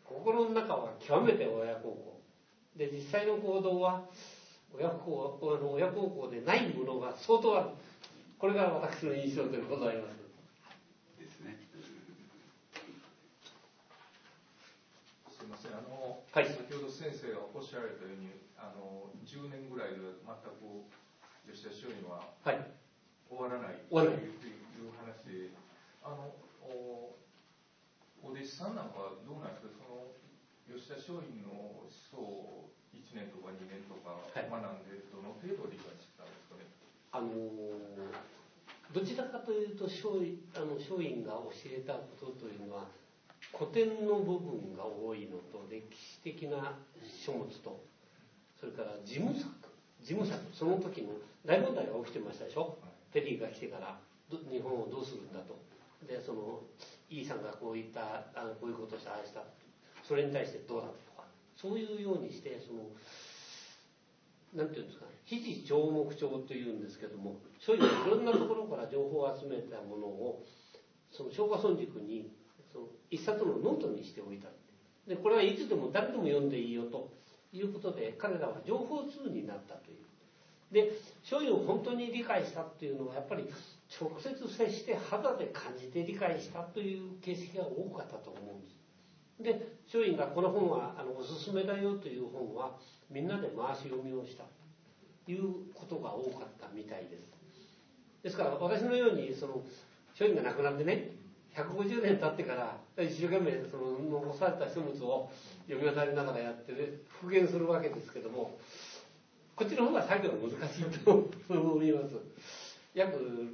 [SPEAKER 1] 心の中は極めて親孝行で、実際の行動は親孝行でないものが相当ある。これが私の印象でございます。
[SPEAKER 2] ですね。
[SPEAKER 3] すみません、
[SPEAKER 1] はい、
[SPEAKER 3] 先ほど先生がおっしゃられたように10年ぐらいで全く吉田松陰は終わらないという話で、お弟子さんなんかはどうなんですか。その吉田松陰の思想を1年とか2年とか学んでどの程度理解してたんですかね。
[SPEAKER 1] どちらかというと松陰が教えたことというのは古典の部分が多いのと、歴史的な書物と、それから事務作、その時の大問題が起きてましたでしょ。ペリーが来てから日本をどうするんだと。で、そのイーさんがこういったこういうことをした、ああした、それに対してどうだとか、そういうようにして、なんていうんですかね、非字聴目帳というんですけども、そういういろんなところから情報を集めたものをその松下村塾に一冊のノートにしておいた。でこれはいつでも誰でも読んでいいよということで、彼らは情報通になったという。で松陰を本当に理解したっていうのは、やっぱり直接接して肌で感じて理解したという形跡が多かったと思うんです。で松陰がこの本はおすすめだよという本はみんなで回し読みをしたということが多かったみたいです。ですから私のように松陰が亡くなってね、150年経ってから一生懸命残された書物を読み渡りながらやって復元するわけですけども、こっちの方が作業が難しいと思います。約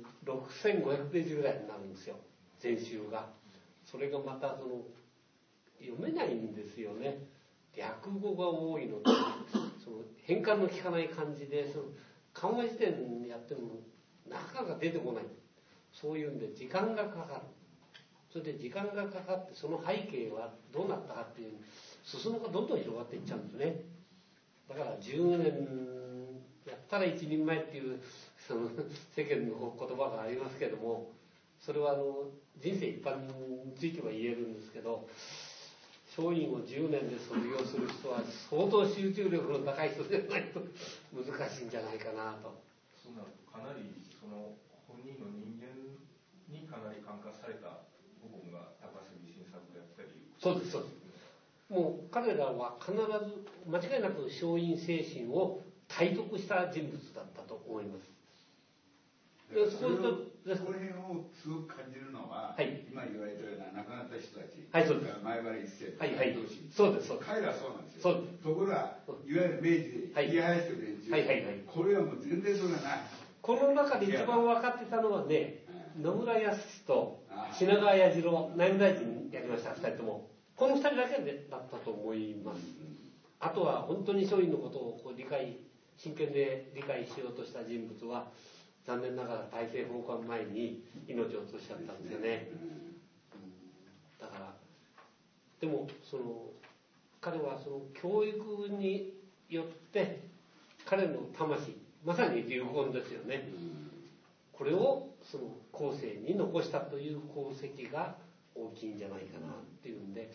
[SPEAKER 1] 6500ページぐらいになるんですよ、全集が。それがまた読めないんですよね。略語が多いのと、変換の効かない感じで、緩和辞典やってもなかなか出てこない。そういうんで時間がかかる。それで時間がかかって、その背景はどうなったかっていう裾野がどんどん広がっていっちゃうんですね。だから10年やったら一人前っていう世間の言葉がありますけども、それは人生一般については言えるんですけど、松陰を10年で卒業する人は相当集中力の高い人でないと難しいんじゃないかなと。
[SPEAKER 3] そうなるとかなり本人の人間にかなり感化された部分が高杉晋作であったり。
[SPEAKER 1] そうですそうです。もう彼らは必ず間違いなく松陰精神を体得した人物だったと思います。
[SPEAKER 2] その辺をすごく感じるのは、今言われたような亡くなった人たち、
[SPEAKER 1] そうです。
[SPEAKER 2] 前原一世、
[SPEAKER 1] そうです。
[SPEAKER 2] 彼らはそうなんですよ。ところがいわゆる明治で冷やしてる連中、これはもう全然それがない。
[SPEAKER 1] この中で一番分かってたのはね、野村康と品川彌次郎内務大臣やりました、2人とも。この2人だけだったと思います。あとは本当に松陰のことを真剣で理解しようとした人物は残念ながら大政奉還前に命を落としちゃったんですよね。だからでも彼は教育によって彼の魂、まさに流言ですよね。これを後世に残したという功績が大きいんじゃないかなっていうんで、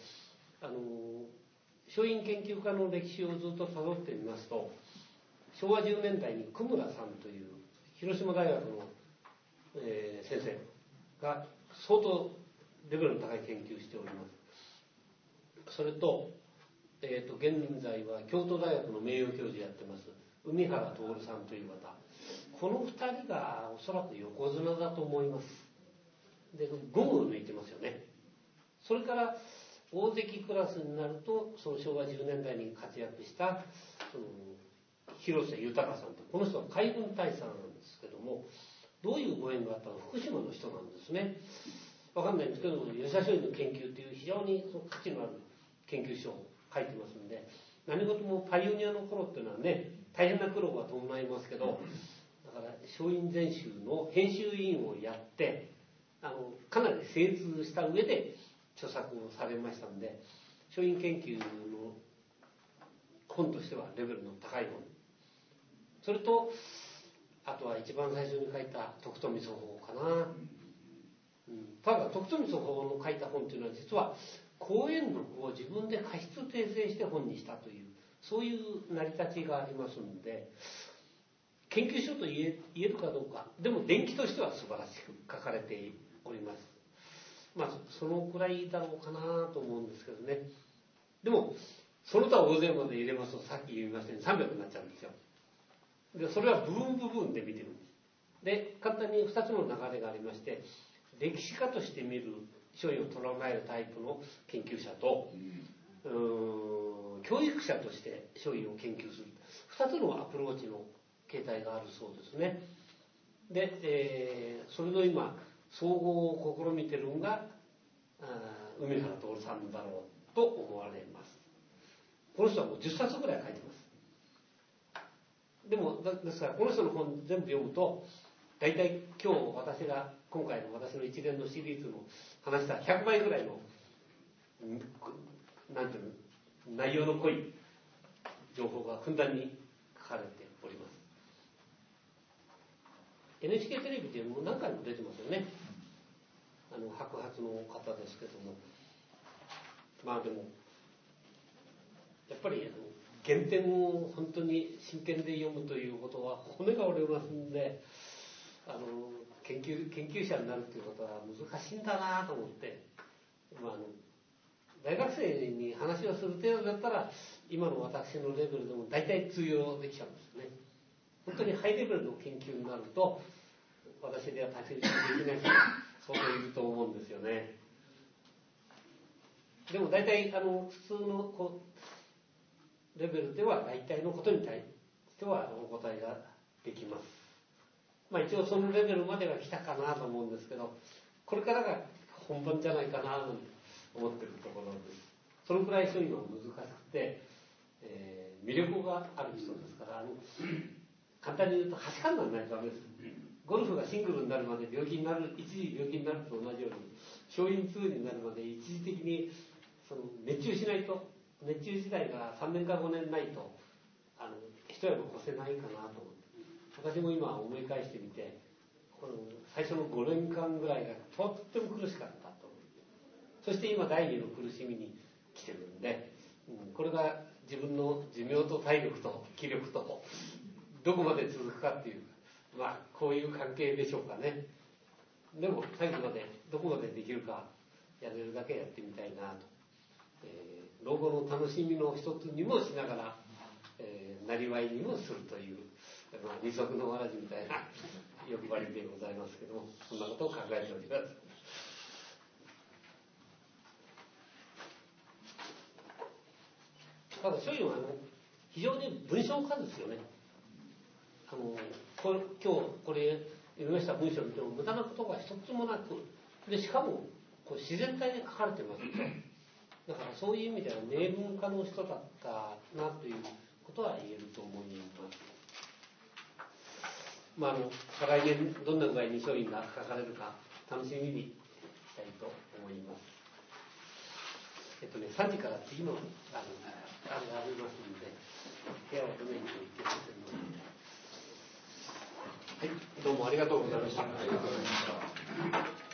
[SPEAKER 1] 松陰研究家の歴史をずっと辿ってみますと、昭和10年代に久村さんという広島大学の、先生が相当レベルの高い研究をしております。それと、現在は京都大学の名誉教授やってます海原徹さんという方、この2人がおそらく横綱だと思います。で群を抜いてますよね。それから大関クラスになると昭和10年代に活躍した広瀬豊さんと、この人は海軍大佐なんですけども、どういうご縁があったのか、福島の人なんですね。わかんないんですけども、吉田松陰の研究という非常に価値のある研究書を書いてますんで、何事もパイオニアの頃っていうのはね、大変な苦労が伴いますけど、だから松陰全集の編集委員をやってかなり精通した上で著作をされましたんで、松陰研究の本としてはレベルの高い本。それとあとは一番最初に書いた徳富祖法かな。 ただ徳富法の書いた本というのは実は講演録を自分で過失訂正して本にしたというそういう成り立ちがありますので、研究書と言えるかどうか、でも伝記としては素晴らしく書かれております。まあそのくらいだろうかなと思うんですけどね。でもその他大勢まで入れますと、さっき言いましたように300になっちゃうんですよ。でそれは部分で見てるんです。で簡単に2つの流れがありまして、歴史家として見る書院を捉えるタイプの研究者と、教育者として書院を研究する2つのアプローチの形態があるそうですね。で、それの今総合を試みてるのが梅原徹さんだろうと思われます。この人はもう10冊ぐらい書いてます。でもですからこの人の本全部読むと、大体今回の私の一連のシリーズの話した100倍ぐらいのなんていうの、内容の濃い情報がふんだんに書かれております。NHK テレビでも何回も出てますよね。白髪の方ですけども、まあでもやっぱり原点を本当に真剣で読むということは骨が折れますんで、研究者になるということは難しいんだなと思って、大学生に話をする程度だったら今の私のレベルでも大体通用できちゃうんですね。本当にハイレベルの研究になると私では太刀打ちできない人が相当いると思うんですよね。でも大体普通のレベルでは大体のことに対してはお答えができます。まあ一応そのレベルまでは来たかなと思うんですけど、これからが本番じゃないかなと思ってるところです。そのくらいそういうのが難しくて、魅力がある人ですから、簡単に言うとはしかにならないとダメです。ゴルフがシングルになるまで一時病気になると同じように、勝因2になるまで一時的に熱中しないと、熱中時代が3年か5年ないと一山越せないかなと思って、私も今思い返してみて、最初の5年間ぐらいがとっても苦しかったと。そして今第2の苦しみに来てるんで、これが自分の寿命と体力と気力とどこまで続くかっていう、まあこういう関係でしょうかね。でも最後までどこまでできるかやれるだけやってみたいなと、老後の楽しみの一つにもしながら、なりわいにもするという、二足のわらじみたいな欲張りでございますけども、そんなことを考えております。ただ書院は非常に文章の数ですよね。今日これ読みました文章を見ても無駄なことが一つもなく、でしかも自然体で書かれてますよ。だからそういう意味では明文化の人だったなということは言えると思います。まあ再来年どんな具合に書院が書かれるか楽しみにしたいと思います。3時から次のありますので、部屋を止めに行ってませんので、はい、どうもありがとうございました。